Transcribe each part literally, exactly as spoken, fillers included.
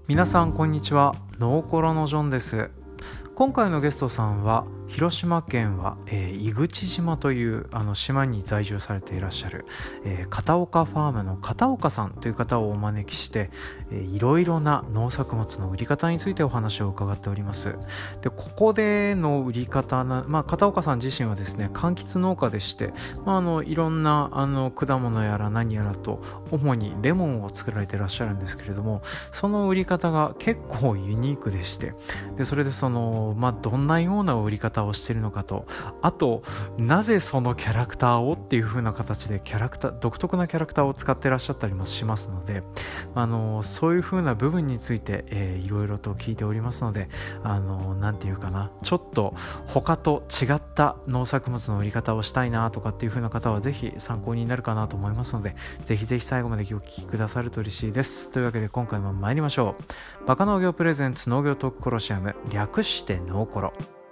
皆さんこんにちは。ノーコロのジョンです。今回のゲストさんは広島県は、えー、井口島というあの島に在住されていらっしゃる、えー、片岡ファームの片岡さんという方をお招きして、えー、いろいろな農作物の売り方についてお話を伺っております。でここでの売り方な、まあ、片岡さん自身はですね柑橘農家でして、まあ、あのいろんなあの果物やら何やらと主にレモンを作られていらっしゃるんですけれども、その売り方が結構ユニークでして、でそれでその、まあ、どんなような売り方をしているのかと、あとなぜそのキャラクターをっていう風な形でキャラクター独特なキャラクターを使っていらっしゃったりもしますので、あのそういう風な部分について、えー、いろいろと聞いておりますので、あのなんていうかな、ちょっと他と違った農作物の売り方をしたいなとかっていう風な方はぜひ参考になるかなと思いますので、ぜひぜひ最後までお聞きくださると嬉しいです。というわけで今回も参りましょう。バカ農業プレゼンツ農業トークコロシアム、略してノーコロ。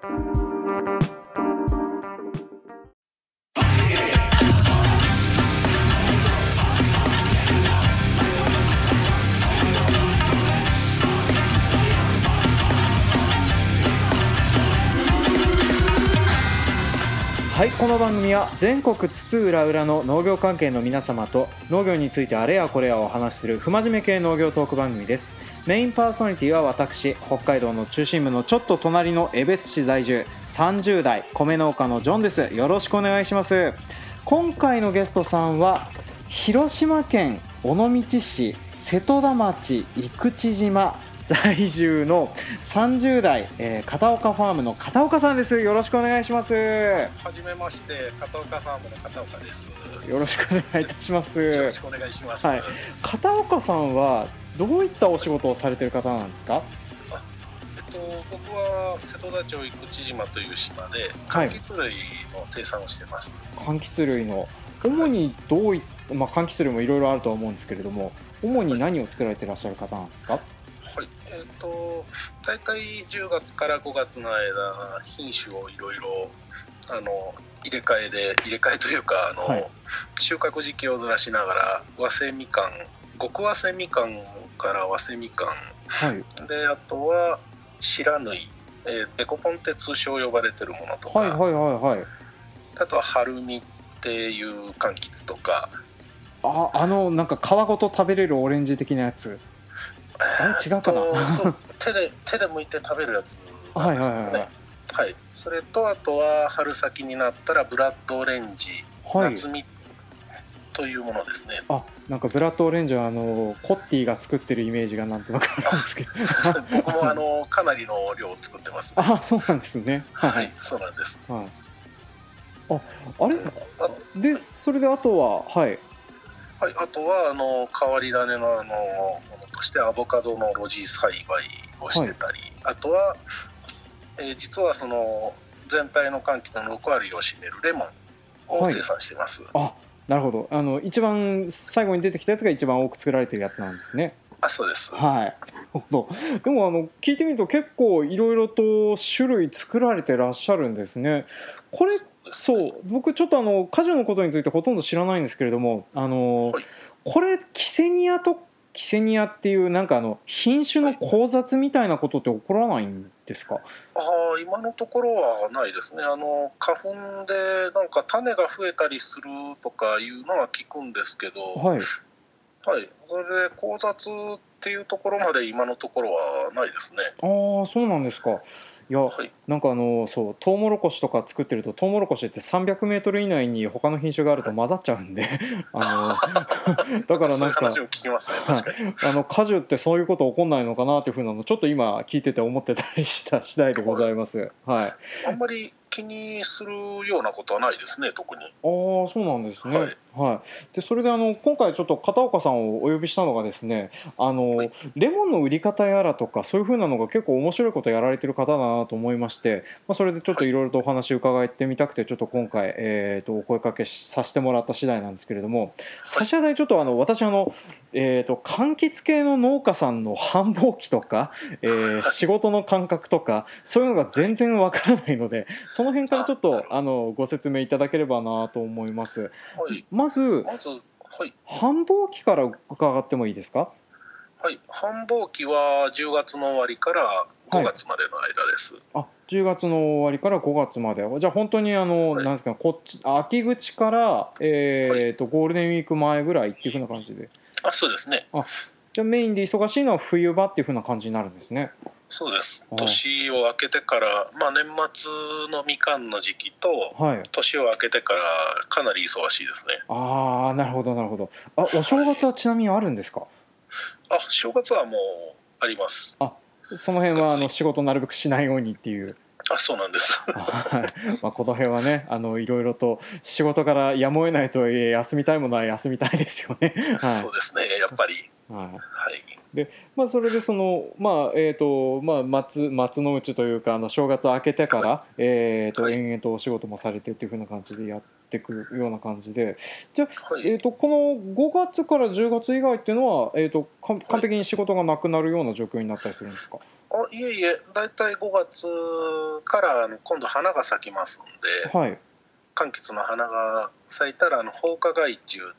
はい、この番組は全国津々浦々の農業関係の皆様と農業についてあれやこれやお話しする不真面目系農業トーク番組です。メインパーソナリティは私、北海道の中心部のちょっと隣の江別市在住さんじゅう代米農家のジョンです。よろしくお願いします。今回のゲストさんは広島県尾道市瀬戸田町生口島在住のさんじゅう代、えー、片岡ファームの片岡さんです。よろしくお願いします。 はじめまして、片岡ファームの片岡です。 よろしくお願いいたします。 よろしくお願いします。 はい、片岡さんはどういったお仕事をされている方なんですか？ あ、えっと、僕は瀬戸田町生口島という島で柑橘類の生産をしてます。 はい、柑橘類の主にどういった、まあ、柑橘類もいろいろあるとは思うんですけれども、主に何を作られていらっしゃる方なんですか？ はい、えっと、だいたいじゅうがつからごがつの間、品種をいろいろあの入れ替えで入れ替えというかあの、はい、収穫時期をずらしながら早生みかん、極早生みかんから早生みかん、はい、であとは白縫い、えー、デコポンって通称呼ばれてるものとか、はいはいはいはい、あとは春見っていう柑橘とか、 ああのなんか皮ごと食べれるオレンジ的なやつ、あれ違うかな。 そう手で手で剥いて食べるやつなんですよね。はいはいはい、はい、それとあとは春先になったらブラッドオレンジ、はい、夏見というものですね。 あ、なんかブラッドオレンジはあのコッティが作ってるイメージがなんとなくあるんですけど僕もあのかなりの量を作ってます、ね、 あ、そうなんですね。 はい、はい、そうなんです。 はい、あ、あれでそれであとははいはい、あとはあの変わり種のあのものとしてアボカドの露地栽培をしてたり、はい、あとは、えー、実はその全体の柑橘のろく割を占めるレモンを生産してます。はい、 あ、なるほど。あの一番最後に出てきたやつが一番多く作られてるやつなんですね。 あ、そうです。 はい。でもあの聞いてみると結構いろいろと種類作られてらっしゃるんですね。これそう僕ちょっとあの果樹のことについてほとんど知らないんですけれども、あの、はい、これキセニアとキセニアっていうなんかあの品種の交雑みたいなことって起こらないんですか？はい、 あ、今のところはないですね。あの花粉でなんか種が増えたりするとかいうのは聞くんですけど、はい、はい、それで交雑っていうところまで今のところはないですね。 ああ、そうなんですか。いや、はい、なんかあのそうトウモロコシとか作ってるとトウモロコシってさんびゃくメートル以内に他の品種があると混ざっちゃうんであのだからなんかあの果樹ってそういうこと起こんないのかなというふうなのちょっと今聞いてて思ってたりした次第でございます。はい、 あんまり気にするようなことはないですね、特に。ああ、 そうなんですね。はい、はい、でそれであの今回ちょっと片岡さんをお呼びしたのがですね、あの、はい、レモンの売り方やらとかそういう風なのが結構面白いことやられてる方だなと思いまして、まあ、それでちょっといろいろとお話を伺ってみたくてちょっと今回、えー、とお声かけさせてもらった次第なんですけれども、はい、差し当たりちょっとあの私あの、えー、と柑橘系の農家さんの繁忙期とか、えー、仕事の感覚とかそういうのが全然わからないので、その辺からちょっとあのご説明いただければなと思います。はい、まず、まずはい、繁忙期から伺ってもいいですか？ はい、繁忙期はじゅうがつの終わりからごがつまでの間です。 あ、じゅうがつの終わりからごがつまで。じゃあ本当にあの、 はい、 なんですか、こっち秋口から、えーと、ゴールデンウィーク前ぐらいっていう風な感じで。 あ、そうですね。 あ、じゃあメインで忙しいのは冬場っていう風な感じになるんですね。 そうです。 あ、 年を明けてから、まあ、年末のみかんの時期と、 はい、 年を明けてからかなり忙しいですね。 ああ、なるほどなるほど。あ、お正月はちなみにあるんですか？ あ、正月はもうあります。 あ、その辺はあの仕事なるべくしないようにっていう。 あ、そうなんです。 はい、まあ、この辺はね、あのいろいろと仕事からやむを得ないとはいえ、休みたいものは休みたいですよね。はい、 そうですね、やっぱり。 はい、 はい。 で、まあ、それでその、まあえーとまあ、末末のうちというか、あの正月明けてから、はい、えーとはい、 延々とお仕事もされてっていう風な感じでやってくるような感じで、じゃあ、 はい、 えーとこのごがつからじゅうがつ以外っていうのは、えーと完璧に仕事がなくなるような状況になったりするんですか？ あ、いえいえ、だいたいごがつからあの今度花が咲きますので、 はい、 柑橘の花が咲いたらあの放花害虫って、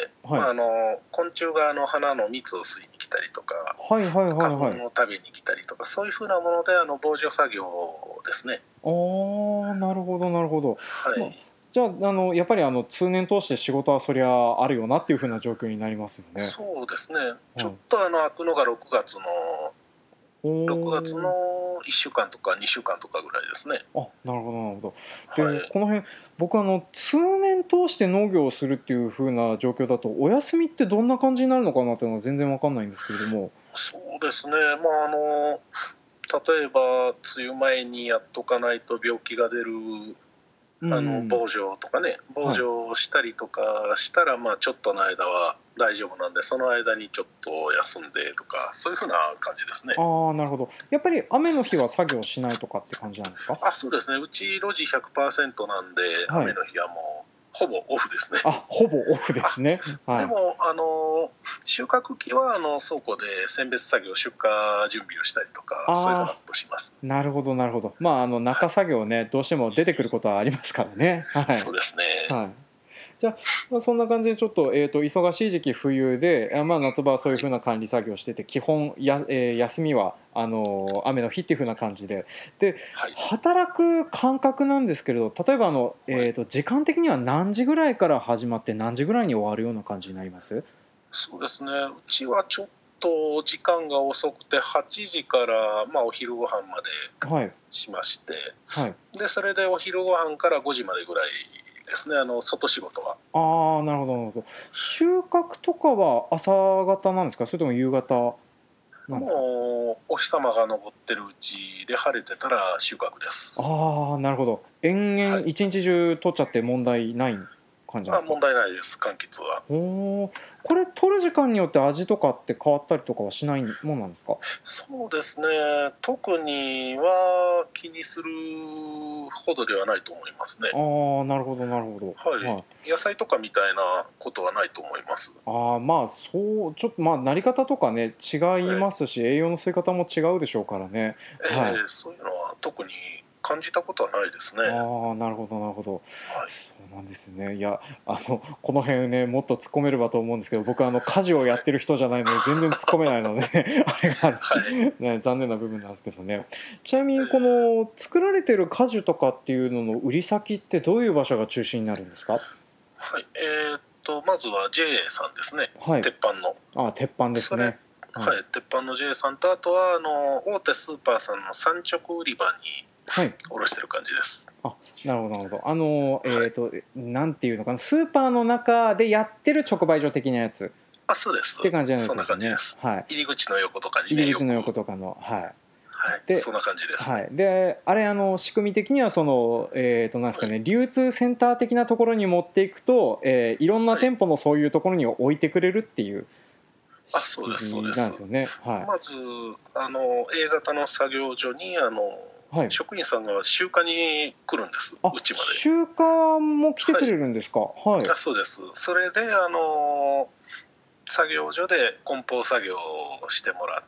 はい、 まあ、あの昆虫があの花の蜜を吸いに来たりとか、 はいはいはいはい、 花粉を食べに来たりとか、そういうふうなものであの防除作業ですね。 ああ、なるほどなるほど。まあ、 はい、 じゃあ、あのやっぱりあの通年通して仕事はそりゃあるよなっていう風な状況になりますよね。 そうですね、 はい、 ちょっとあの開くのがろくがつのろくがつおのいっしゅうかんとかにしゅうかんとかぐらいですね。 あ、なるほどなるほど。で、 はい、 この辺僕あの通年通して農業をするっていう風な状況だと、お休みってどんな感じになるのかなっていうのは全然わかんないんですけれども。 そうですね、まああの例えば梅雨前にやっとかないと病気が出るうん、 あの防除とかね、防除をしたりとかしたら、まあ、ちょっとの間は大丈夫なんで、その間にちょっと休んでとか、そういうふうな感じですね。 ああ、なるほど。やっぱり雨の日は作業しないとかって感じなんですか？ あ、そうですね、うち露地 ひゃくパーセント なんで、 はい、 雨の日はもうほぼオフですね。 あ、ほぼオフですね。はい、 でもあの収穫期はあの倉庫で選別作業、出荷準備をしたりとか、そういうふうなことします。 なるほどなるほど。まああの中作業ね、はい、どうしても出てくることはありますからね。はい、 そうですね。 はい、じゃあ、まあ、そんな感じでちょっと、えーと、忙しい時期冬で、まあ、夏場はそういう風な管理作業をしてて、基本や、えー休みはあのー雨の日っていう風な感じで、で、 はい、 働く感覚なんですけれど、例えばあの、えーと、時間的には何時ぐらいから始まって何時ぐらいに終わるような感じになります？ そうですね、うちはちょっと時間が遅くてはちじから、まあ、お昼ご飯までしまして、はいはい、でそれでお昼ご飯からごじまでぐらいですね、あの外仕事は。 ああ、なるほどなるほど。収穫とかは朝方なんですか、それとも夕方なんですか？ もうお日様が昇ってるうちで晴れてたら収穫です。 ああ、なるほど。延々一日中取っちゃって問題ない感じなんですか？ あ、問題ないです、柑橘は。 おー、これ取る時間によって味とかって変わったりとかはしないもんなんですか？ そうですね、特には気にするほどではないと思いますね。 ああ、なるほどなるほど。 はい、はい、野菜とかみたいなことはないと思います。 ああ、まあそう、ちょっとまあなり方とかね違いますし、はい、栄養の吸い方も違うでしょうからね。 えーはい、 そういうのは特に感じたことはないですね。 ああ、なるほどなるほど。 はい、 そうなんですね。いや、あのこの辺ねもっと突っ込めればと思うんですけど、僕はあの家事をやってる人じゃないので全然突っ込めないので、ね、あれがある、はい、ね、残念な部分なんですけどね。ちなみにこの作られてる果樹とかっていうのの売り先ってどういう場所が中心になるんですか？ はい、えー、っとまずは ジェーエー さんですね。はい、鉄板の。 あ、鉄板ですね。 はい、鉄板の ジェーエー さんと、あとはあの大手スーパーさんの産直売り場に卸してる感じです。 はい、あ、なるほどなるほど。あのえーと、はい、なんていうのかな、スーパーの中でやってる直売所的なやつ。 あ、そうです。 って感じなんですよね。 そんな感じです。はい、入り口の横とかに、ね、 入り口の横とかの、はい。 はい、でそんな感じです、ね。 はい、であれあの仕組み的にはその、えーとなんですかね、はい、流通センター的なところに持っていくと、えー、いろんな店舗のそういうところに置いてくれるっていう仕組みなんですよね。はい、 まずあの A 型の作業所にあの、はい、職員さんが集荷に来るんです。うちまで集荷も来てくれるんですか？はい、 あ、そうです。それであの作業所で梱包作業をしてもらって、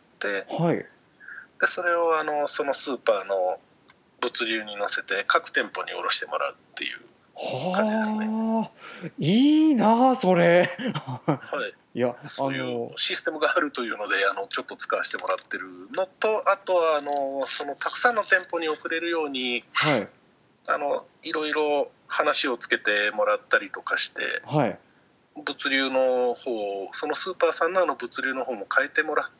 はい、でそれをあのそのスーパーの物流に乗せて各店舗に卸してもらうっていう感じですね。 はあ、いいなそれ。 はい、 いや、 そういあのうシステムがあるというので、あのちょっと使わせてもらってるのと、あとはあのそのたくさんの店舗に送れるように、 はい、 あのいろいろ話をつけてもらったりとかして、 はい。 物流の方、そのスーパーさんのあの物流の方も変えてもらって、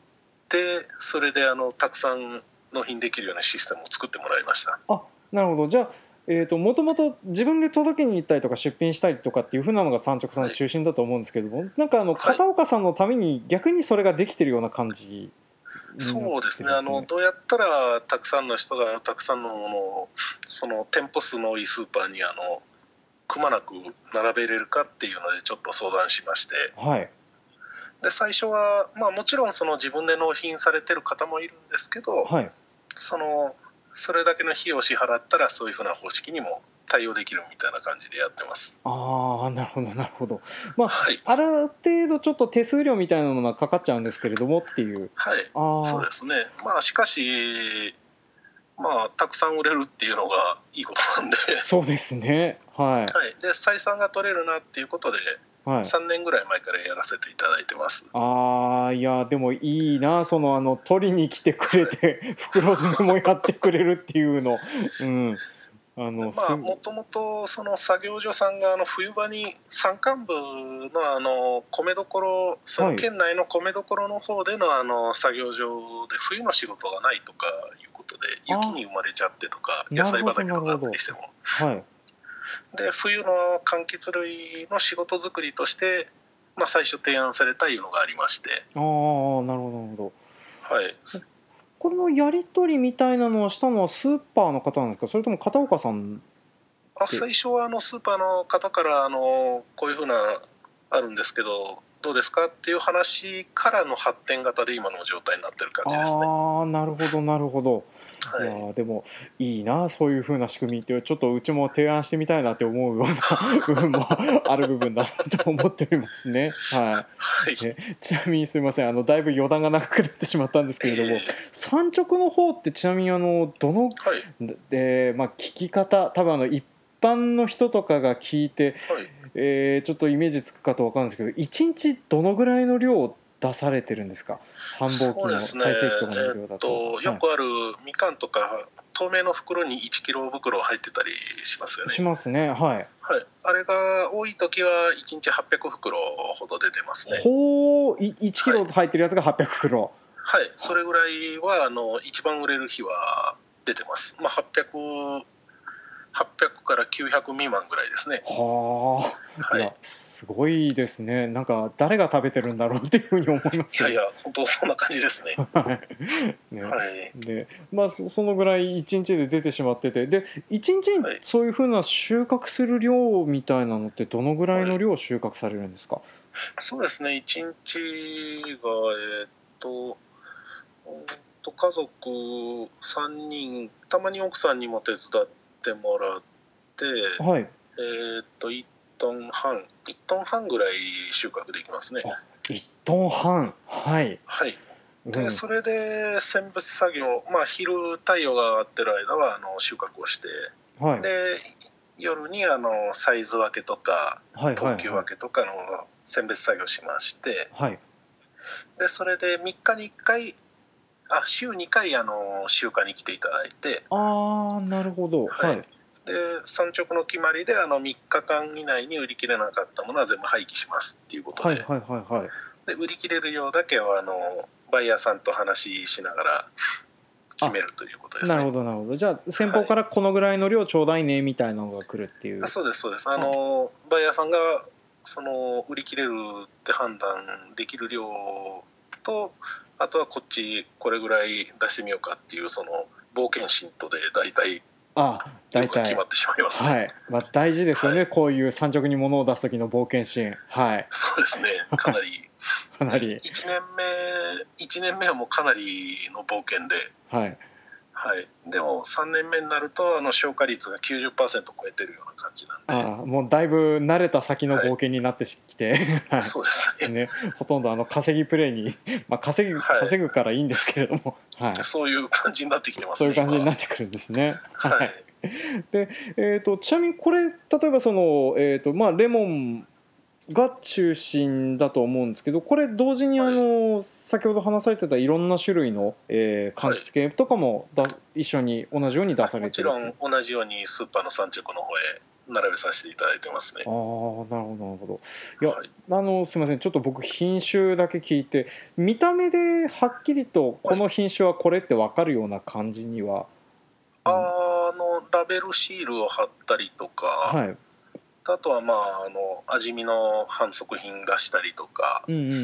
それであのたくさん納品できるようなシステムを作ってもらいました。 あ、なるほど。じゃあ、えーと、もともと自分で届けに行ったりとか出品したりとかっていう風なのが産直さんのはい、 中心だと思うんですけども、なんかあのはい、 片岡さんのために逆にそれができてるような感じになっそうですね、 てるんですね。 あのどうやったらたくさんの人がたくさんのものをその店舗数の多いスーパーにあのくまなく並べれるかっていうのでちょっと相談しまして、 はい、 で最初は、まあ、もちろんその自分で納品されてる方もいるんですけど、 はい。 そのそれだけの費用を支払ったらそういうふうな方式にも対応できるみたいな感じでやってます。 ああ、なるほどなるほど。まあ、 はい、 ある程度ちょっと手数料みたいなものはかかっちゃうんですけれどもっていう。 はい、そうあですね。まあしかし、まあたくさん売れるっていうのがいいことなんで、 あ、そうですね。はい、 はい、で採算が取れるなっていうことではい。 さんねんぐらい前からやらせていただいてます。 ああ、いやでもいいな、そのあの取りに来てくれて袋詰めもやってくれるっていうの、うん、あのすまあもともとその作業所さんがあの冬場に山間部のあの米どころ、その県内の米どころの方でのあの作業所で冬の仕事がないとかいうことで雪に生まれちゃってとか野菜畑とかあったりしても、 はい、 で冬の柑橘類の仕事作りとして、まあ、最初提案されたいうのがありまして、 ああ、なるほどなるほど。 はい、 これのやり取りみたいなのをしたのはスーパーの方なんですか、それとも片岡さん。 あ最初はあのスーパーの方からあのこういうふうなあるんですけどどうですかっていう話からの発展型で今の状態になってる感じですね。 ああ、なるほどなるほど。いやはい、 でもいいな、そういう風な仕組みってちょっとうちも提案してみたいなって思うような部分もある部分だなと思っておりますね。ははい、 い。えちなみにすみません、あのだいぶ余談が長くなってしまったんですけれども、 えー産直の方ってちなみにあのどのはいで、まあ、聞き方、多分あの一般の人とかが聞いて、 はいえーちょっとイメージつくかと分かるんですけど、いちにちどのぐらいの量を出されてるんですか、繁忙期のそうですね、 最盛期とかの量だえー、 と。 とよくあるみかんとか透明の袋にいちキロ袋入ってたりしますよね。 しますね。はい。 はい、あれが多い時はいちにちはっぴゃく袋ほど出てますね。 ほう、いいちキロ入ってるやつがはっぴゃく袋。 はい、それぐらいはあの一番売れる日は出てます。まあ、はっぴゃく、はっぴゃくからきゅうひゃく未満ぐらいですね。 はあ、 はい、 いやすごいですね。なんか誰が食べてるんだろうっていうふうに思いますけど。 いやいや、本当そんな感じですね。 はいね、 はい、 でまあそそのぐらいいちにちで出てしまってて、でいちにちにはい、 そういうふうな収穫する量みたいなのってどのぐらいの量収穫されるんですか。 そうですね、いちにちが、えーっと、うんと家族さんにん、たまに奥さんにも手伝ってもらって、 はい。 えーっと、いちトンはん、いちトンはんぐらい収穫できますね。 あ、いちトンはん。はい。 はい。で、 うん、 それで選別作業、まあ、昼太陽が上がってる間はあの収穫をして、 はい。 で夜にあのサイズ分けとかはいはい等級分けとかの選別作業しまして、 はい。 でそれでみっかにいっかい、あ週にかいあの集荷に来ていただいて、 ああ、なるほど。 はい、 はい。 で産直の決まりであのみっかかん以内に売り切れなかったものは全部廃棄しますっていうことで、 はいはいはいはい。 で売り切れる量だけはあのバイヤーさんと話ししながら決めるということですね。 なるほどなるほど。じゃあ先方からこのぐらいの量ちょうだいねみたいなのが来るっていう。 あそうですそうです。あのバイヤーさんがその売り切れるって判断できる量と、あとはこっちこれぐらい出してみようかっていうその冒険心とで大体あ、大体量が決まってしまいますね。 はい。まあ大事ですよね。 はい、 こういう産直に物を出す時の冒険心。はい。 そうですね。かなりかなり。 いちねんめいちねんめはもうかなりの冒険で。 はい。 はい、でもさんねんめになるとあの消化率が きゅうじゅっパーセント 超えてるような感じなんで、 ああ、もうだいぶ慣れた先の冒険になってきて、 は、 はいい、 そうですね。 ね、ほとんどあの稼ぎプレイに、まあ、稼ぐ、 はい、 稼ぐからいいんですけれども、はい、 そういう感じになってきてますね。 そういう感じになってくるんですね。 ははいで、えーと、ちなみにこれ例えばその、えーとまあ、レモンが中心だと思うんですけど、これ同時にあの、はい、先ほど話されてたいろんな種類の、えー、柑橘系とかもだ一緒に同じように出されてる。 もちろん同じようにスーパーの産直の方へ並べさせていただいてますね。 ああ、なるほどなるほど。いや、はい、あのすみません、ちょっと僕品種だけ聞いて、見た目ではっきりとこの品種はこれって分かるような感じには、 はい、あのラベルシールを貼ったりとか、はい、あとはまああの味見の販促品がしたりとか、うんうんうん、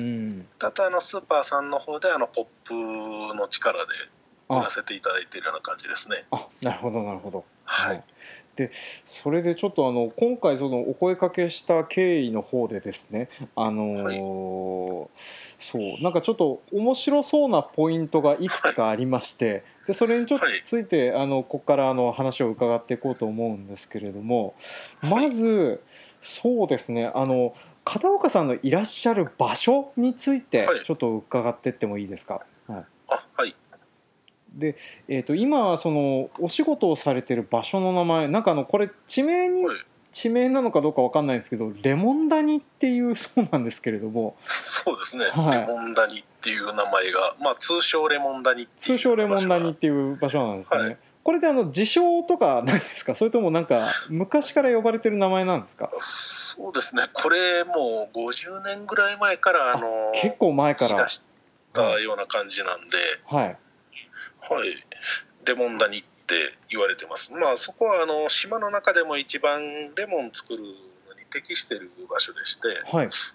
あとあのスーパーさんの方であのポップの力で売らせていただいているような感じですね。 あ、なるほどなるほど。 はい。 でそれでちょっとあの今回そのお声かけした経緯の方でですね、あのーはい、そうなんかちょっと面白そうなポイントがいくつかありまして、はい、でそれにちょっとついて、はい、あのここからあの話を伺っていこうと思うんですけれども、まず、はい、そうですね、あの片岡さんのいらっしゃる場所についてちょっと伺っていってもいいですか。はい、 あ、はい。 でえー、と今そのお仕事をされてる場所の名前、なんかあのこれ地名に、はい、地名なのかどうか分かんないんですけど、レモン谷っていうそうなんですけれども。 そうですね、はい、レモン谷っていう名前が、まあ、通称レモン谷っていう通称レモン谷っていう場所なんですね。はい、これであの自称とかなんですか、それともなんか昔から呼ばれてる名前なんですか。 そうですね、これもうごじゅうねんぐらい前からあの結構前から言い出したような感じなんで、 はいはい、レモン谷って言われてます。まあそこはあの島の中でも一番レモン作るのに適している場所でして、 はい、 で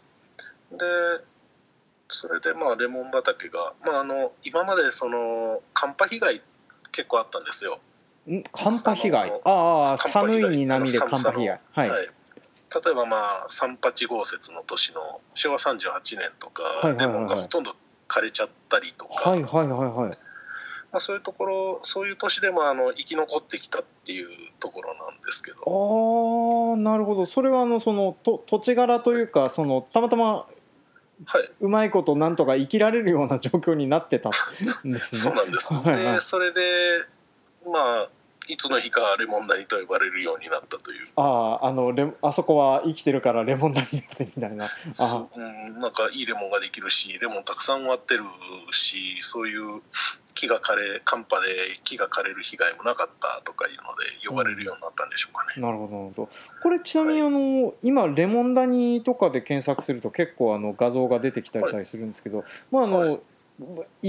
それでまあレモン畑が、まあ、あの今までその寒波被害結構あったんですよ。 寒波被害、ああ寒いに波で寒波被害、はい、はい、 例えばまあさんはち豪雪の年のしょうわさんじゅうはちねんとか、はいはいはいはい、レモンがほとんど枯れちゃったりとか、 はいはいはいはい、 まあ、そういうところ、そういう年でもあの生き残ってきたっていうところなんですけど。 ああ、なるほど。それはあのそのと土地柄というか、そのたまたま、はい、うまいことなんとか生きられるような状況になってたんですね。 そうなんです。はいはい、でそれでまあいつの日かレモン谷と呼ばれるようになったという。 ああ、あのレあそこは生きてるからレモン谷ってみたいな。 そう、うん、なんかいいレモンができるし、レモンたくさん割ってるし、そういう木が枯れ寒波で木が枯れる被害もなかったとかいうので呼ばれるようになったんでしょうかね。 うん、なるほどなるほど。これちなみにあの、はい、今レモン谷とかで検索すると結構あの画像が出てきたりするんですけど、はい、まああの、はい、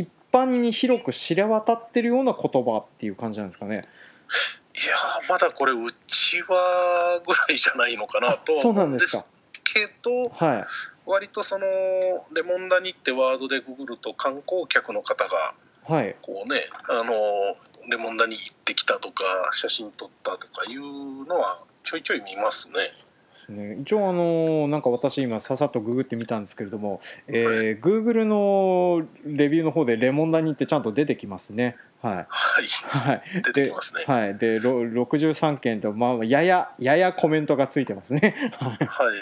一般に広く知れ渡ってるような言葉っていう感じなんですかね。 いやまだこれうちはぐらいじゃないのかなとは思うんですけど、はい、割とそのレモン谷ってワードでググると観光客の方がこうね、はい、あのレモン谷行ってきたとか写真撮ったとかいうのはちょいちょい見ますね。 一応あのなんか私今ささっとググってみたんですけれども、えー、Google のレビューの方でレモン谷ってちゃんと出てきますね。はいはい、はい、出てきますね。 はい、でろくじゅうさんけんと、まあ、ややややコメントがついてますね。 はい、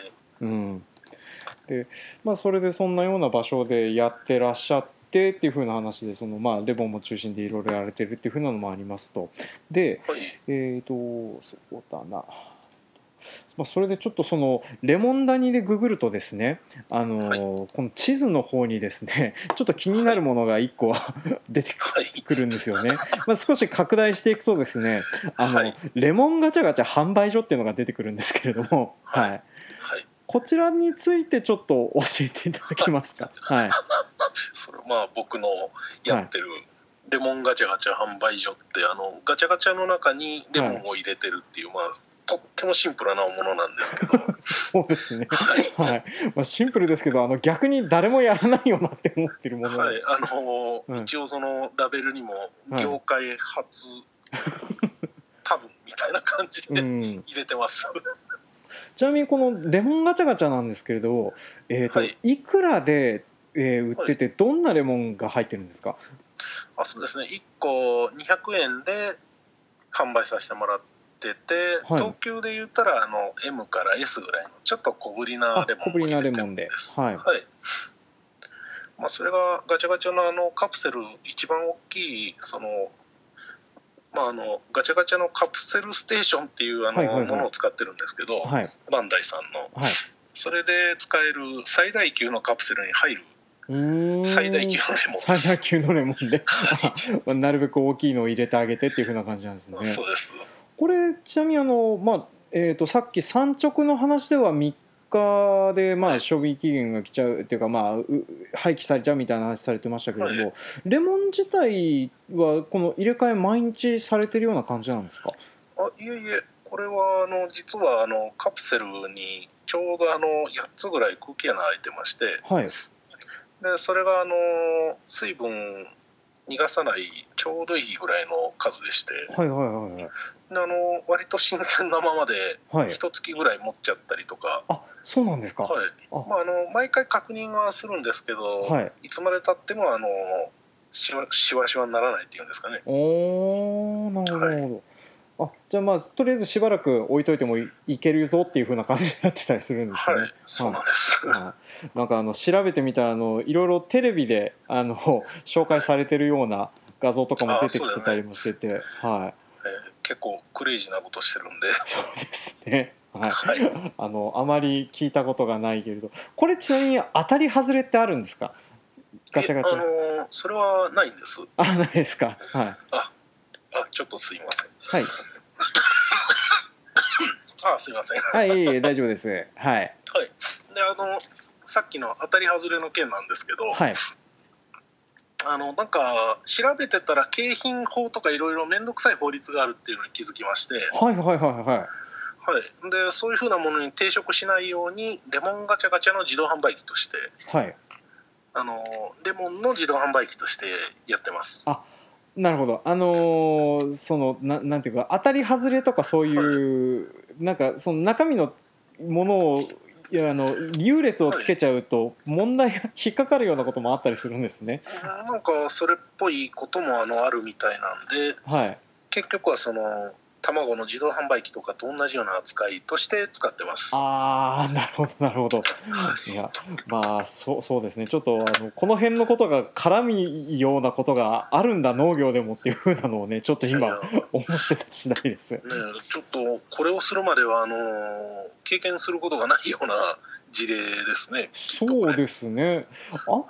うん、でまあ、それでそんなような場所でやってらっしゃってっていう風な話で、そのまあレモンも中心でいろいろやられてるっていう風なのもありますと。で、はい、えっとそうだな。まあ、それでちょっとそのレモン谷でググるとですね、あのーはい、この地図の方にですねちょっと気になるものがいっこ、はい、出てくるんですよね。まあ、少し拡大していくとですね、あの、はい、レモンガチャガチャ販売所っていうのが出てくるんですけれども、はいはいはい、こちらについてちょっと教えていただけますか。はい、 それまあ僕のやってる、レモンガチャガチャ販売所ってあのガチャガチャの中にレモンを入れてるっていう、まあとってもシンプルなものなんですけどそうですね、はいはい、まあ、シンプルですけどあの逆に誰もやらないよなって思ってるもの、 はい、あのーはい、一応そのラベルにも業界初、はい、多分みたいな感じで入れてます、うん、 ちなみにこのレモンガチャガチャなんですけれど、えーとはい、いくらで、えー、売っててどんなレモンが入ってるんですか。 あ、そうですね、いっこにひゃくえんで販売させてもらっててて、はい、等級で言ったらあの エム から エス ぐらいのちょっと小ぶりなレモンを入れてるんです。はいはい、まあ、それがガチャガチャのあのカプセル一番大きいそのまあ、あのガチャガチャのカプセルステーションっていうあの、 はいはいはい、 ものを使ってるんですけど、 はい、 バンダイさんの、 はい、 それで使える最大級のカプセルに入るうーん最大級のレモンです。 最大級のレモンで、 はい、なるべく大きいのを入れてあげてっていう風な感じなんですね。 そうです。 これちなみにあの、まあえー、とさっき産直の話ではみっかでまあ賞味期限が来ちゃうっていうか、まあ、廃棄されちゃうみたいな話されてましたけれども、はい、レモン自体はこの入れ替え毎日されてるような感じなんですか？ あいえいえ、これはあの実はあのカプセルにちょうどあのやっつぐらい空気穴が開いてまして、はい、でそれがあの水分逃がさないちょうどいいぐらいの数でして、はいはいはいはい、であの割と新鮮なままで一月ぐらい持っちゃったりとか、 はい、あそうなんですか、はい、 あ、まあ、あの毎回確認はするんですけど、はい、いつまでたってもあのしわしわしわにならないっていうんですかね。 おー、なるほど、はい、あじゃあまあとりあえずしばらく置いといても い, いけるぞっていう風な感じになってたりするんですね。はい、 そうなんです。 はい、なんかあの調べてみたらあのいろいろテレビであの紹介されてるような画像とかも出てきてたりもしてて、ね、はい、 えー、結構クレイジーなことしてるんで。 そうですね。はい、はい、あのあまり聞いたことがないけれど、これちなみに当たり外れってあるんですか？ガチャガチャ。 あのー、それはないんです。 あ、ないですか。はい。 あ、あちょっとすいません。 はい。 あ、すいません。 はい、いい大丈夫です。はい。はい。 で、あのさっきの当たり外れの件なんですけど、はい。あのなんか調べてたら景品法とかいろいろ面倒くさい法律があるっていうのに気づきまして、 はいはいはいはい。はい、 でそういうふうなものに抵触しないようにレモンガチャガチャの自動販売機として、はい、あのレモンの自動販売機としてやってます。 あ、なるほど。あのー、その な, なんていうか当たり外れとかそういう、はい、なんかその中身のものをいやあの優劣をつけちゃうと問題が引っかかるようなこともあったりするんですね。 はい、なんかそれっぽいこともあのあるみたいなんで、はい、結局はその卵の自動販売機とかと同じような扱いとして使ってます。 ああ、なるほどなるほど。いやまあそうそうですね。ちょっとあのこの辺のことが絡むようなことがあるんだ農業でもっていう風なのをねちょっと今思ってた次第です。ね、 ちょっとこれをするまではあの経験することがないような事例ですね。 そうですね。あ、はい、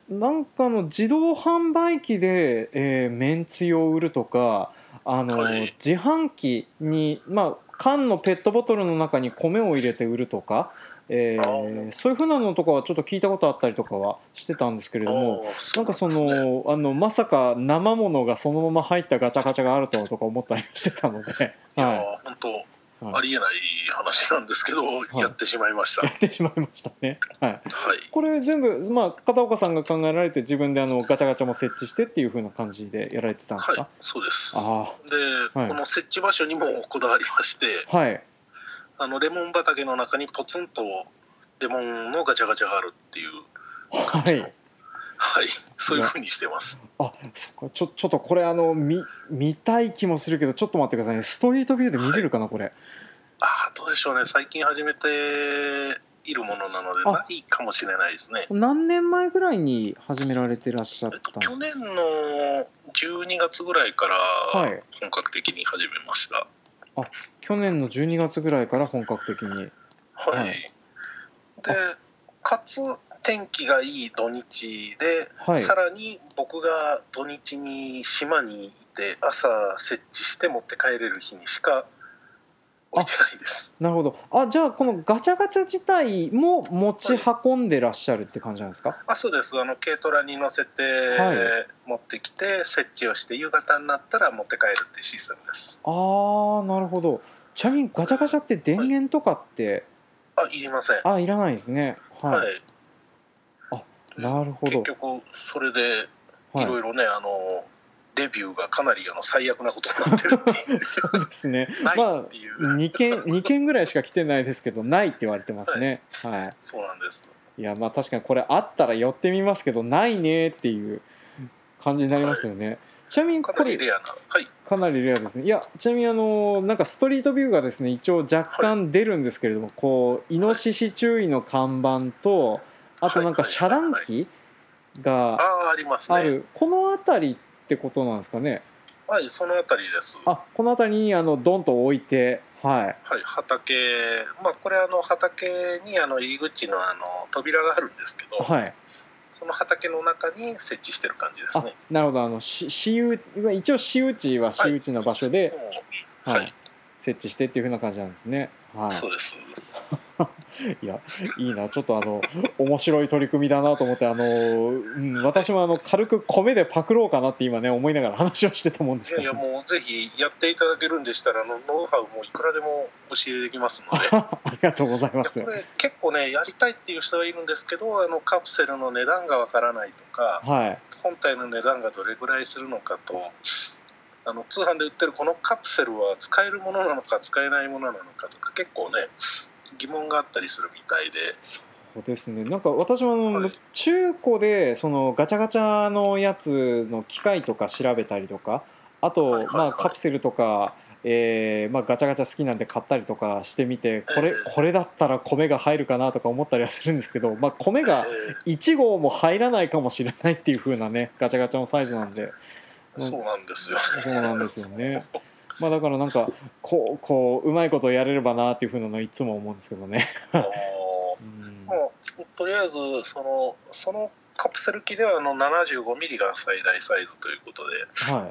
なんかの自動販売機で、えー、めんつゆを売るとか。あのはい、自販機に、まあ、缶のペットボトルの中に米を入れて売るとか、えー、そういうふうなのとかはちょっと聞いたことあったりとかはしてたんですけれども、なんかそのあのまさか生ものがそのまま入ったガチャガチャがあるとはとか思ったりしてたので、はい、 いや本当ありえない話なんですけど、はい、やってしまいました。 やってしまいましたね。はい。はい、 ここれ全部、まあ、片岡さんが考えられて自分であのガチャガチャも設置してっていう風な感じでやられてたんですか？ はい、そうです。 あで、はい、この設置場所にもこだわりまして、はい、あのレモン畑の中にポツンとレモンのガチャガチャがあるっていう感じの、はいはい、そういう風にしてます。 あ、そっか、ちょ、ちょっとこれあの 見, 見たい気もするけどちょっと待ってくださいね。ストリートビューで見れるかな、はい、これ。 あ、どうでしょうね。最近始めているものなのでないかもしれないですね。 何年前ぐらいに始められてらっしゃったんですか？ えっと、去年のじゅうにがつぐらいから本格的に始めました。 はい、あ、去年のじゅうにがつぐらいから本格的に。 はい。はい、で、かつ天気がいい土日で、はい、さらに僕が土日に島にいて朝設置して持って帰れる日にしか置いてないです。 なるほど。あ、じゃあこのガチャガチャ自体も持ち運んでらっしゃるって感じなんですか？はい、 あ、そうです。あの軽トラに乗せて、はい、持ってきて設置をして夕方になったら持って帰るっていうシステムです。 ああ、なるほど。ちなみにガチャガチャって電源とかって、 はい、あ、いりません。 あ、いらないですね。はい。はい、あ、なるほど。 結局それでいろいろね、はい、あのレビューがかなりあの最悪なことになってるっていうそうですね。まあにけんにけんぐらいしか来てないですけどないって言われてますね。はい、はい、 そうなんです。 いやまあ確かにこれあったら寄ってみますけどないねっていう感じになりますよね。はい、ちなみにこれかなりレアな、はい、 かなりレアですね。いやちなみにあのなんかストリートビューがですね一応若干出るんですけれども、はい、こうイノシシ注意の看板とあとなんか遮断機がある、この辺りってことなんですかね。 はい、その辺りです。 あ、この辺りにあのドンと置いて、はい。 はい、畑、まあ、これあの畑にあの入り口のあの扉があるんですけど、 はい。 その畑の中に設置してる感じですね。 あ、なるほど。あのし私有一応私有地は私有地の場所で、 はい、 はい、設置してっていう風な感じなんですね。はい。 そうです。 いや、いいな、ちょっとあの面白い取り組みだなと思って、あの、うん、私もあの軽く米でパクろうかなって今ね思いながら話をしてたもんですいやいや、 けど、 もうぜひやっていただけるんでしたら、あのノウハウもいくらでも教えできますので。 ありがとうございます。 いやこれ結構ね、やりたいっていう人はいるんですけど、あのカプセルの値段がわからないとか、 はい。 本体の値段がどれぐらいするのかと、あの通販で売ってるこのカプセルは使えるものなのか使えないものなのかとか、結構ね疑問があったりするみたいで。 そうですね。なんか私もあの、 はい、 中古でそのガチャガチャのやつの機械とか調べたりとか、あと、 はいはいはい、 まあカプセルとか、えーまあ、ガチャガチャ好きなんで買ったりとかしてみて、これ、 えー、 これだったら米が入るかなとか思ったりはするんですけど、まあ、米がいち号も入らないかもしれないっていう風なねガチャガチャのサイズなんで、 えー、そうなんですよ。 そうなんですよね。まあだからなんかこうこううまいことやれればなっていう風なのいつも思うんですけどね。 あうん、 もうとりあえずそのそのカプセル機ではあの ななじゅうごミリ が最大サイズということで、 はい、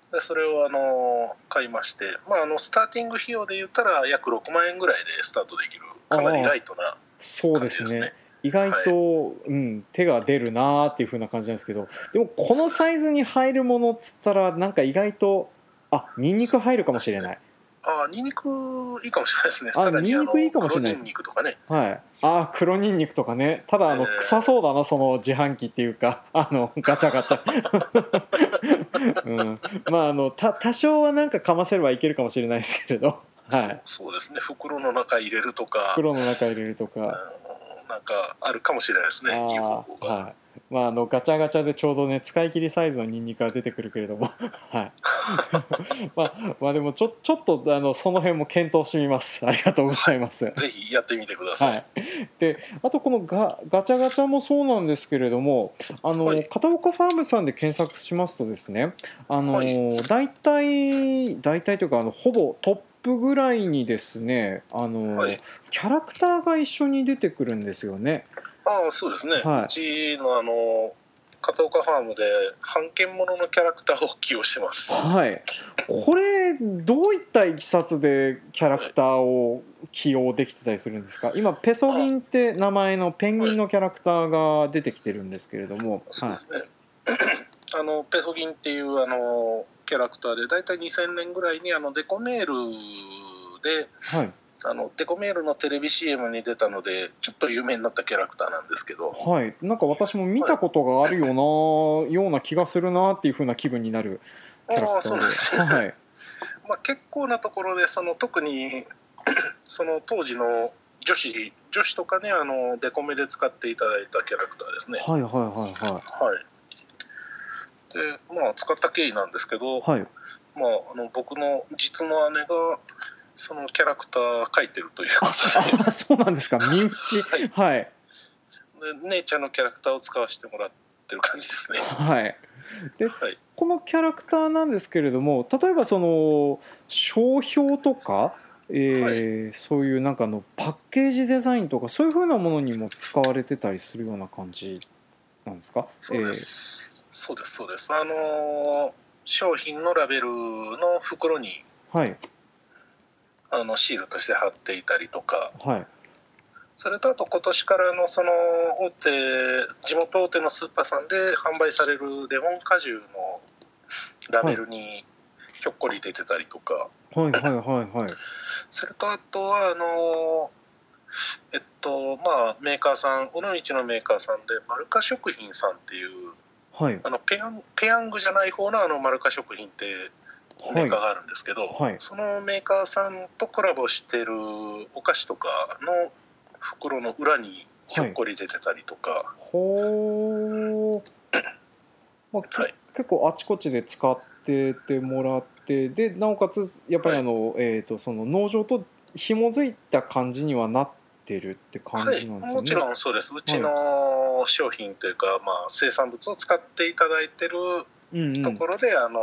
でそれをあの買いまして、まあ、あのスターティング費用で言ったら約ろくまん円ぐらいでスタートできるかなりライトなそうで感じですね。 すね。意外と、はい、うん、手が出るなーっていう風な感じなんですけど、でもこのサイズに入るものっつったらなんか意外と、あ、ニンニク入るかもしれない。 あ、ニンニクいいかもしれないですね。 あ、ニンニクいいかもしれない黒ニンニクとかね。 はい。あ、黒ニンニクとかね。ただあの、えー、臭そうだな、その自販機っていうか、あのガチャガチャ。うん、まああのた多少はなんかかませればいけるかもしれないですけれど。はい。 そう、そうですね。袋の中入れるとか。 袋の中入れるとか。うん、 なんかあるかもしれないですね。いい方法が。 はい。まあ、あのガチャガチャでちょうどね使い切りサイズのニンニクが出てくるけれども、はい。まあ、まあでもちょちょっとあのその辺も検討してみます。ありがとうございます。 はい、ぜひやってみてください。はい、 で、あとこのガガチャガチャもそうなんですけれども、あの、はい、片岡ファームさんで検索しますとですね、あの、はい、大体大体というかあのほぼトップぐらいにですね、あの、はい、キャラクターが一緒に出てくるんですよね。 ああ、そうですね、はい、うちのあの片岡ファームで版権もののキャラクターを起用してます。 はい。これどういったいきさつでキャラクターを起用できてたりするんですか。今ペソギンって名前のペンギンのキャラクターが出てきてるんですけれども、はい、 そうですね。あのペソギンっていうあのキャラクターでだいたいにせんねんぐらいにあのデコメールで、はい、あのデコメールのテレビ シーエム に出たのでちょっと有名になったキャラクターなんですけど、 はい、なんか私も見たことがあるような、はい、ような気がするなっていう風な気分になるキャラクターで、はい、 まあ結構なところでその特にその当時の女子女子とかねあのデコメで使っていただいたキャラクターですね。 はいはいはいはい。 はい。でまあ使った経緯なんですけど、はい、まああの僕の実の姉がそのキャラクター描いてるということで。 あ、そうなんですか。身内。はい。はい、 で姉ちゃんのキャラクターを使わせてもらってる感じですね。 はい。で、はい、このキャラクターなんですけれども、例えばその商標とか、えーはい、そういうなんかのパッケージデザインとかそういう風なものにも使われてたりするような感じなんですか。 そうです、えー、そうですそうです。あのー、商品のラベルの袋に。はい。あのシールとして貼っていたりとか、はい、それとあと今年からのその大手地元大手のスーパーさんで販売されるレモン果汁のラベルにひょっこり出てたりとか、はいはいはいはい、それとあとはあのえっとまあメーカーさん尾道のメーカーさんでマルカ食品さんっていう、はい、あのペヤンペヤングじゃない方のあのマルカ食品ってメーカーがあるんですけど、はいはい、そのメーカーさんとコラボしてるお菓子とかの袋の裏にひょっこり出てたりとか、はい、ほー、まあはい、結構あちこちで使っててもらってでなおかつやっぱりあの、はい、えー、とその農場と紐づいた感じにはなってるって感じなんですよね。はい、 もちろんそうです。うちの商品というか、まあ、生産物を使っていただいてるところで、うんうん、あの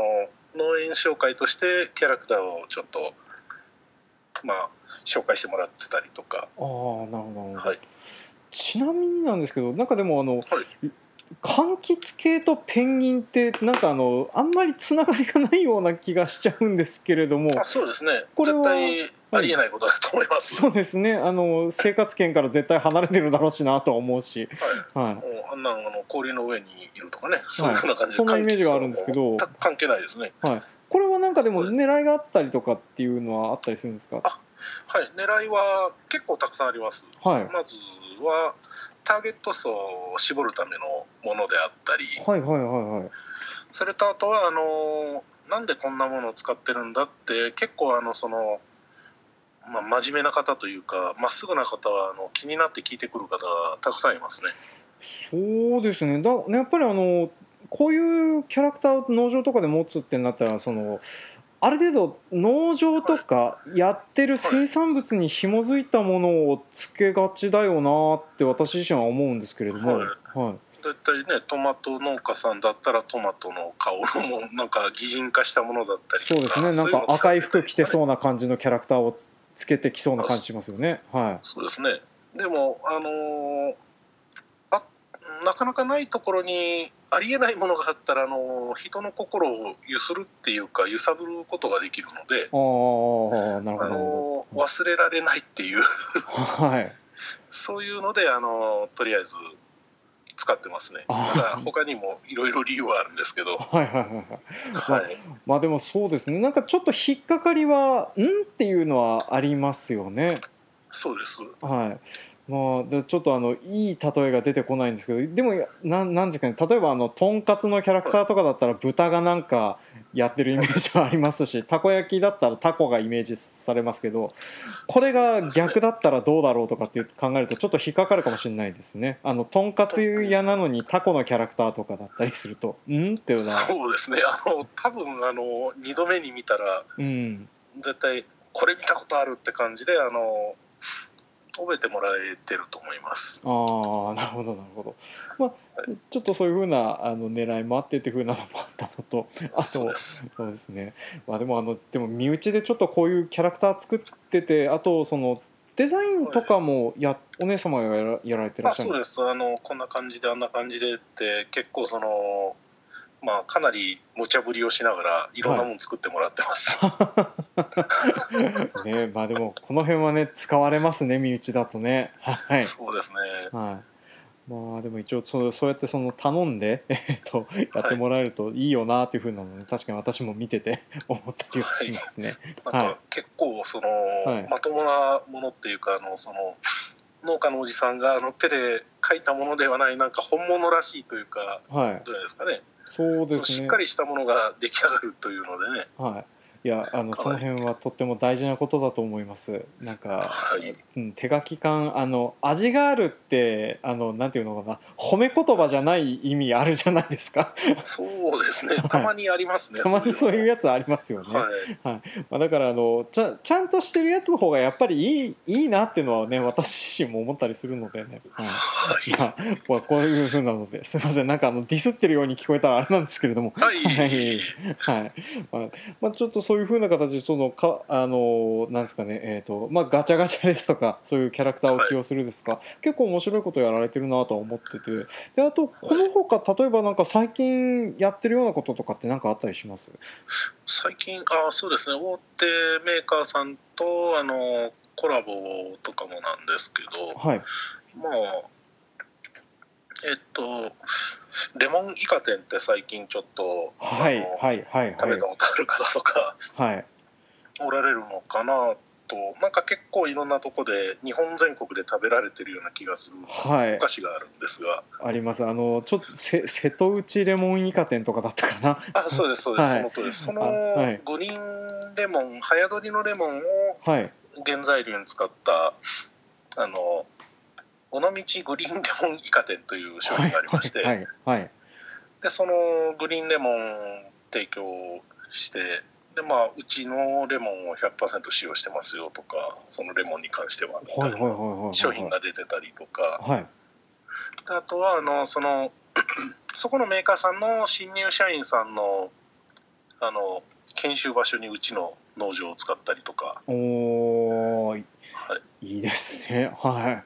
農園紹介としてキャラクターをちょっとまあ紹介してもらってたりとか。 ああ、なるほどなるほど、 はい、 ちなみになんですけど、なんかでもあの、 はい、 柑橘系とペンギンってなんかあのあんまりつながりがないような気がしちゃうんですけれども。 あ、そうですね、 これは絶対ありえないことだと思います。 はい、そうですね、あの生活圏から絶対離れてるだろうしなとは思うし、 はい、 はい、 もうあんなあの氷の上にいるとかね、そういうふうな感じで、 そんなイメージがあるんですけど、 関係ないですね。 はい、これはなんかでも狙いがあったりとかっていうのはあったりするんですか？ あ、はい、狙いは結構たくさんあります。はい、まずはターゲット層を絞るためのものであったり、 はいはいはいはい、 それとあとはあのなんでこんなものを使ってるんだって結構あのその、まあ、真面目な方というかまっすぐな方はあの気になって聞いてくる方がたくさんいますね。 そうですね、だやっぱりあのこういうキャラクターを農場とかで持つってなったらそのある程度農場とかやってる生産物に紐づいたものをつけがちだよなって私自身は思うんですけれども、はいはい、 だいたいねトマト農家さんだったらトマトの顔もなんか擬人化したものだったりとか、 そうですね、なんか赤い服着てそうな感じのキャラクターをつけてきそうな感じしますよね。はい、そうですね。 でもあのー、あなかなかないところにありえないものがあったらあの人の心を揺するっていうか揺さぶることができるので、 ああ、なるほど、あの忘れられないっていうはい、 そういうのであのとりあえず使ってますね。まだ他にもいろいろ理由はあるんですけど。はいはいはいはい。 まあ、まあでもそうですね。なんかちょっと引っかかりはんっていうのはありますよね。 そうです。 はい。まあ、でちょっとあのいい例えが出てこないんですけど、でもななんですかね、例えばあのとんかつのキャラクターとかだったら豚がなんかやってるイメージはありますし、たこ焼きだったらタコがイメージされますけど、これが逆だったらどうだろうとかって考えるとちょっと引っかかるかもしれないですね。あのとんかつ屋なのにタコのキャラクターとかだったりするとんっていうのは、 そうですね、あの多分あのにどめに見たら、うん、絶対これ見たことあるって感じであの覚えてもらえてると思います。 ああ、なるほどなるほど。まあ、はい、ちょっとそういう風なあの狙いもあってっていう風なのもあったのと、あとそうです、そうですね。まあでもあのでも身内でちょっとこういうキャラクター作ってて、あとそのデザインとかもや、はい、お姉様がやら、やられてらっしゃるんですか？ そうです。あのこんな感じであんな感じでって結構その。まあ、かなり無茶ぶりをしながらいろんなもの作ってもらってます、 はいね、まあでもこの辺はね使われますね、身内だとね。はい、 そうですね、 はい、まあでも一応そう、そうやってその頼んで、えー、とやってもらえるといいよなっていうふうなので、確かに私も見てて思ったりはしますね。 はい、なんか結構その、はい、まともなものっていうかあのその農家のおじさんがあの手で描いたものではないなんか本物らしいというか、はい、どうですかね。そうですね、しっかりしたものが出来上がるというのでね、 はい、いやあのその辺はとっても大事なことだと思います。なんか、はい、うん、手書き感あの味があるってあのなんていうのかな、褒め言葉じゃない意味あるじゃないですか。 そうですね、たまにありますね、 はい、たまにそういうやつありますよね。はいはい、まあ、だからあのちゃちゃんとしてるやつの方がやっぱりいいいいなっていうのはね、私自身も思ったりするのでね、はい、まあ、こういうふうなのですいません、なんかあのディスってるように聞こえたらあれなんですけれども、はいはい、はい、まあ、まあ、ちょっとそういうふうな形でそのかあのなんですかね、えーとまあ、ガチャガチャですとかそういうキャラクターを起用するですか、はい、結構面白いことをやられてるなとは思ってて、であとこのほか例えばなんか最近やってるようなこととかって何かあったりします？ 最近あそうですね、大手メーカーさんとあのコラボとかもなんですけど、はい、まあえっとレモンイカ天って最近ちょっと、はいはいはいはい、食べたことある方とか、はい、おられるのかなと、なんか結構いろんなとこで日本全国で食べられてるような気がするお菓子があるんですが、はい、 あります。あのちょっとせ瀬戸内レモンイカ天とかだったかな。 あ、そうですそうです、はい、そのとです。その、はい、グリーンレモン、早採りのレモンを原材料に使った、あの尾道グリーンレモンイカ天という商品がありまして、はいはいはい、でそのグリーンレモン提供して、でまあ、うちのレモンを ひゃくパーセント 使用してますよとか、そのレモンに関しては商品が出てたりとか、はい、であとはあのそのそこのメーカーさんの新入社員さんのあの研修場所にうちの農場を使ったりとか。 おー、 はい、 いいですね。はい。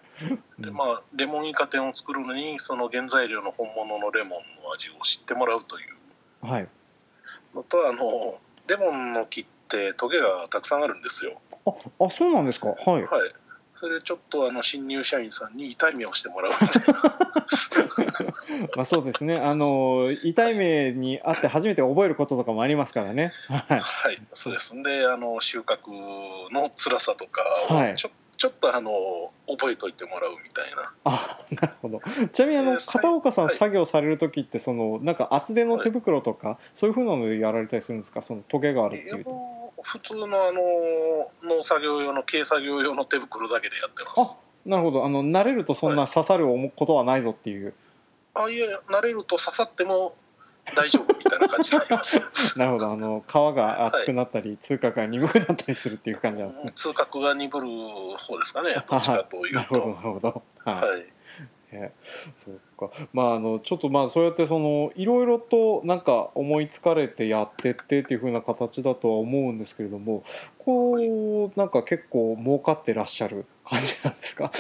でまあ、レモンイカ天を作るのにその原材料の本物のレモンの味を知ってもらうというのと、はい、あのレモンの木ってトゲがたくさんあるんですよ。 ああ、そうなんですか。はい、はい、 それでちょっとあの新入社員さんに痛い目をしてもらうみたいなまあそうですね、あの痛い目にあって初めて覚えることとかもありますからね。はい、 はい、そうです。であの収穫の辛さとかをちょ、はい、ちょっとあの覚えといてもらうみたいな。 あ、なるほど。ちなみにあの、えー、片岡さん、はい、作業される時ってそのなんか厚手の手袋とか、はい、そういうふうなのでやられたりするんですか、そのトゲがあるっていうと。 普通のあの農作業用の軽作業用の手袋だけでやってます。 あ、なるほど。あの慣れるとそんな刺さることはないぞっていう、 はい、あ、いや、慣れると刺さっても大丈夫みたいな感じになりますなるほど。あの皮が厚くなったり、はい、痛覚が鈍くなったりするっていう感じなんですね。 痛覚が鈍る方ですかね、どっちかというと。 なるほどなるほど。はい、はい、えー、そうか。まああのちょっとまあそうやってそのいろいろとなんか思いつかれてやってってっていう風な形だとは思うんですけれども、こうなんか結構儲かってらっしゃる感じなんですか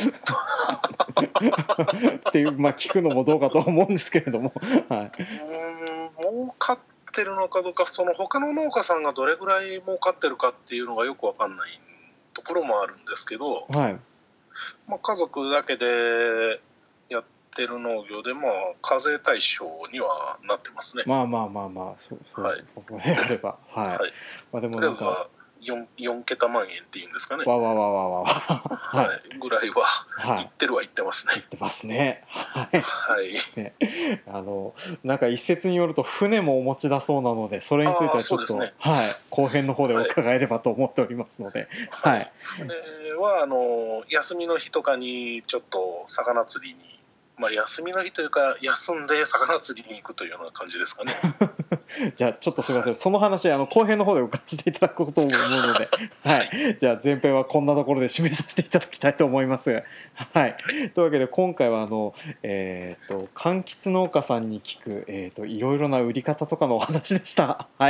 っていう、まあ聞くのもどうかと思うんですけれども、はい、 うーん、儲かってるのかどうか、その他の農家さんがどれぐらい儲かってるかっていうのがよくわかんないところもあるんですけど、はい、まあ、家族だけでやってる農業でまあ課税対象にはなってますね。 まあまあまあまあ、そうそう、はい、ここであれば、はい、はい、 まあでもなんか4, 4桁万円っていうんですかね。 わわわわわわ、 はい、ぐらいは、はい、言ってるは言ってますね。 言ってますね。はい。 はい。 ね、あのなんか一説によると船もお持ちだそうなので、それについてはちょっと、ね、はい、後編の方で伺えればと思っておりますので、はい。はい、 船はあの休みの日とかにちょっと魚釣りに。まあ、休みの日というか休んで魚釣りに行くというような感じですかね。 じゃあちょっとすみません、その話あの後編の方で伺わせていただくことと思うので、はい、じゃあ前編はこんなところで締めさせていただきたいと思います。はい、というわけで今回はあの、えー、と柑橘農家さんに聞く、えー、といろいろな売り方とかのお話でした。はい。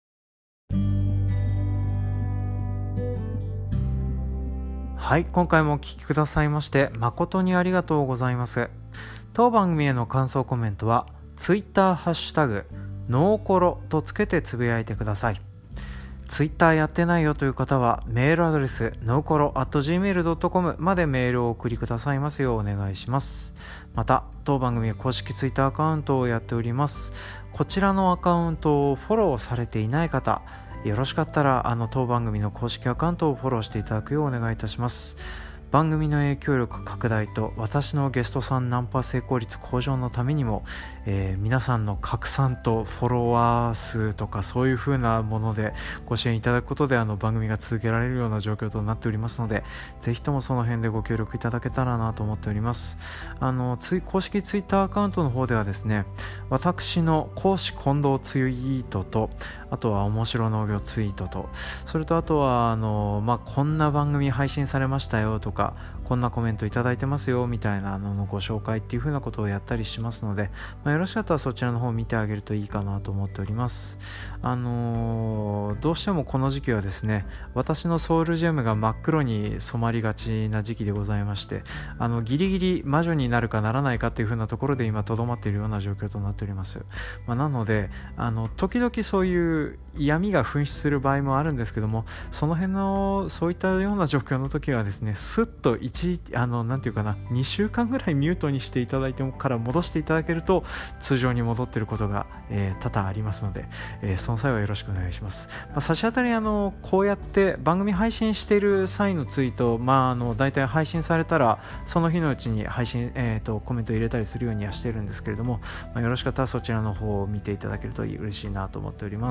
はい、今回もお聞きくださいまして誠にありがとうございます。当番組への感想コメントはツイッターハッシュタグノーコロとつけてつぶやいてください。ツイッターやってないよという方はメールアドレスノーコロアットジーメールドットコム までメールをお送りくださいますようお願いします。また当番組は公式ツイッターアカウントをやっております。こちらのアカウントをフォローされていない方、よろしかったらあの当番組の公式アカウントをフォローしていただくようお願いいたします。番組の影響力拡大と私のゲストさんナンパ成功率向上のためにも、えー、皆さんの拡散とフォロワー数とかそういう風なものでご支援いただくことであの番組が続けられるような状況となっておりますので、ぜひともその辺でご協力いただけたらなと思っております。あのつ公式ツイッターアカウントの方ではですね、私の公私混同ツイートと、あとは面白農業ツイートと、それとあとはあの、まあ、こんな番組配信されましたよとか、こんなコメントいただいてますよみたいなののご紹介っていう風なことをやったりしますので、まあ、よろしかったらそちらの方を見てあげるといいかなと思っております。あのー、どうしてもこの時期はですね、私のソウルジェムが真っ黒に染まりがちな時期でございまして、あのギリギリ魔女になるかならないかっていう風なところで今とどまっているような状況となっております。まあ、なのであの時々そういう闇が噴出する場合もあるんですけども、その辺のそういったような状況の時はですね、スッといちあのなんていうかなにしゅうかんぐらいミュートにしていただいてから戻していただけると通常に戻っていることが、えー、多々ありますので、えー、その際はよろしくお願いします。まあ、差し当たりあのこうやって番組配信している際のツイート、まあ、あのだいたい配信されたらその日のうちに配信、えー、とコメント入れたりするようにはしているんですけれども、まあ、よろしかったらそちらの方を見ていただけると嬉しいなと思っております。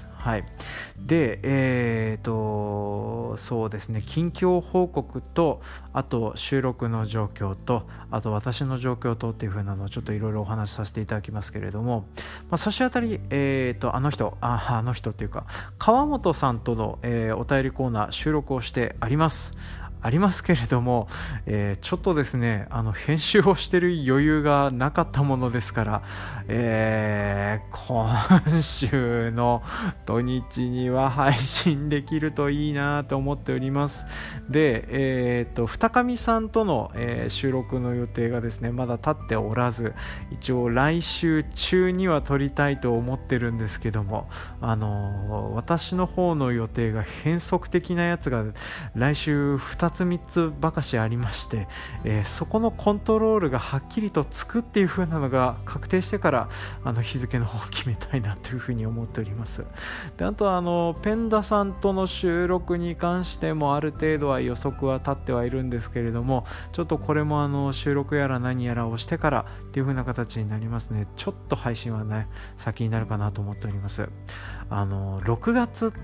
はい、で、えーと、そうですね、近況報告と、あと収録の状況と、あと私の状況とっていう風なのをちょっといろいろお話しさせていただきますけれども、まあ、差し当たり、えーと、あの人、あ、あの人っていうか、川本さんとの、えー、お便りコーナー収録をしてあります。 ありますけれども、えー、ちょっとですねあの編集をしてる余裕がなかったものですから、えー、今週の土日には配信できるといいなと思っております。で、えー、と二上さんとの、えー、収録の予定がですねまだ立っておらず、一応来週中には撮りたいと思ってるんですけども、あのー、私の方の予定が変則的なやつが来週ふたつみっつばかしありまして、えー、そこのコントロールがはっきりとつくっていう風なのが確定してからあの日付の方を決めたいなという風に思っております。で、あとはあのペンダさんとの収録に関してもある程度は予測は立ってはいるんですけれども、ちょっとこれもあの収録やら何やらをしてからっていう風な形になりますね。ちょっと配信はね先になるかなと思っております。あのろくがつって、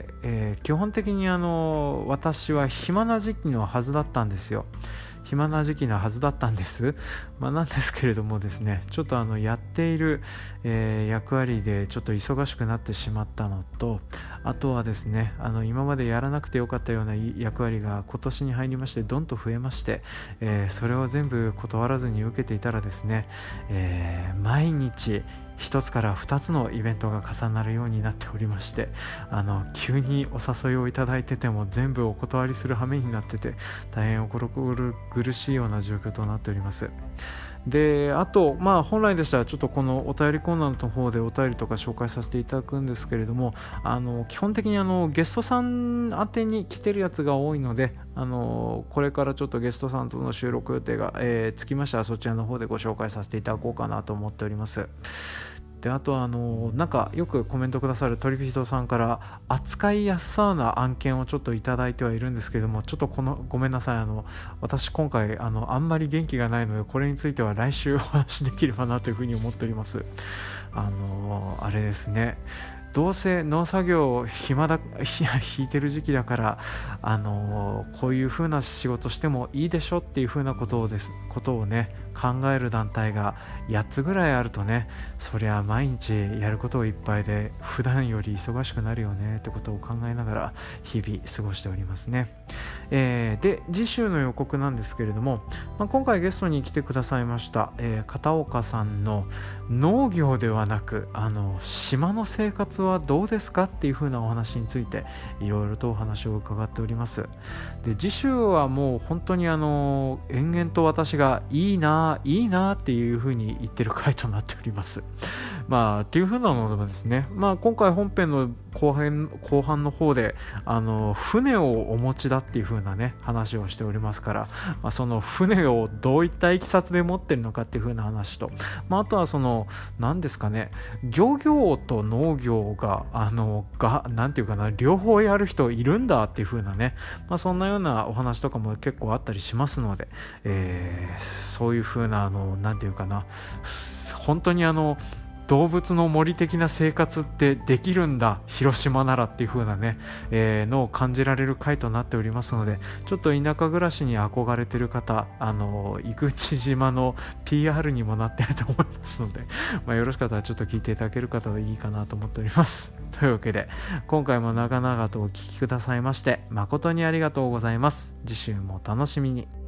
えー、基本的にあの私は暇な時期のはずだったんですよ。暇な時期のはずだったんです、まあ、なんですけれどもですね、ちょっとあのやっている、えー、役割でちょっと忙しくなってしまったのと、あとはですねあの今までやらなくてよかったような役割が今年に入りましてどんと増えまして、えー、それを全部断らずに受けていたらですね、えー、毎日ひとつからふたつのイベントが重なるようになっておりまして、あの急にお誘いをいただいてても全部お断りする羽目になってて大変お心苦しいような状況となっております。で、あと、まあ、本来でしたらちょっとこのお便りコーナーの方でお便りとか紹介させていただくんですけれども、あの基本的にあのゲストさん宛てに来てるやつが多いので、あのこれからちょっとゲストさんとの収録予定が、えー、つきましたらそちらの方でご紹介させていただこうかなと思っております。で、あとはあのなんかよくコメントくださるトリフィートさんから扱いやすそうな案件をちょっといただいてはいるんですけども、ちょっとこのごめんなさい、あの私今回あのあんまり元気がないのでこれについては来週お話しできればなというふうに思っております。あのあれですね、どうせ農作業暇だ引いてる時期だから、あのー、こういう風な仕事してもいいでしょっていう風なことをですことをね考える団体がやっつぐらいあるとね、そりゃ毎日やることをいっぱいで普段より忙しくなるよねってことを考えながら日々過ごしておりますね。えー、で次週の予告なんですけれども、まあ、今回ゲストに来てくださいました、えー、片岡さんの農業ではなくあの島の生活はどうですかっていう風なお話についていろいろとお話を伺っております。で、次週はもう本当にあの延々と私がいいないいなっていう風に言ってる回となっております。まあっていう風なのでですね、まあ今回本編の後半後半の方であの船をお持ちだっていう風なね話をしておりますから、まあ、その船をどういったいきさつで持ってるのかっていう風な話と、まあ、あとはその何ですかね、漁業と農業があのがなんていうかな両方やる人いるんだっていう風なね、まあ、そんなようなお話とかも結構あったりしますので、えー、そういう風なあのなんていうかな本当にあの動物の森的な生活ってできるんだ広島ならっていう風なね、えー、のを感じられる回となっておりますので、ちょっと田舎暮らしに憧れてる方、あの井口島の ピーアール にもなってると思いますので、まあ、よろしかったらちょっと聞いていただける方はいいかなと思っております。というわけで今回も長々とお聞きくださいまして誠にありがとうございます。次週もお楽しみに。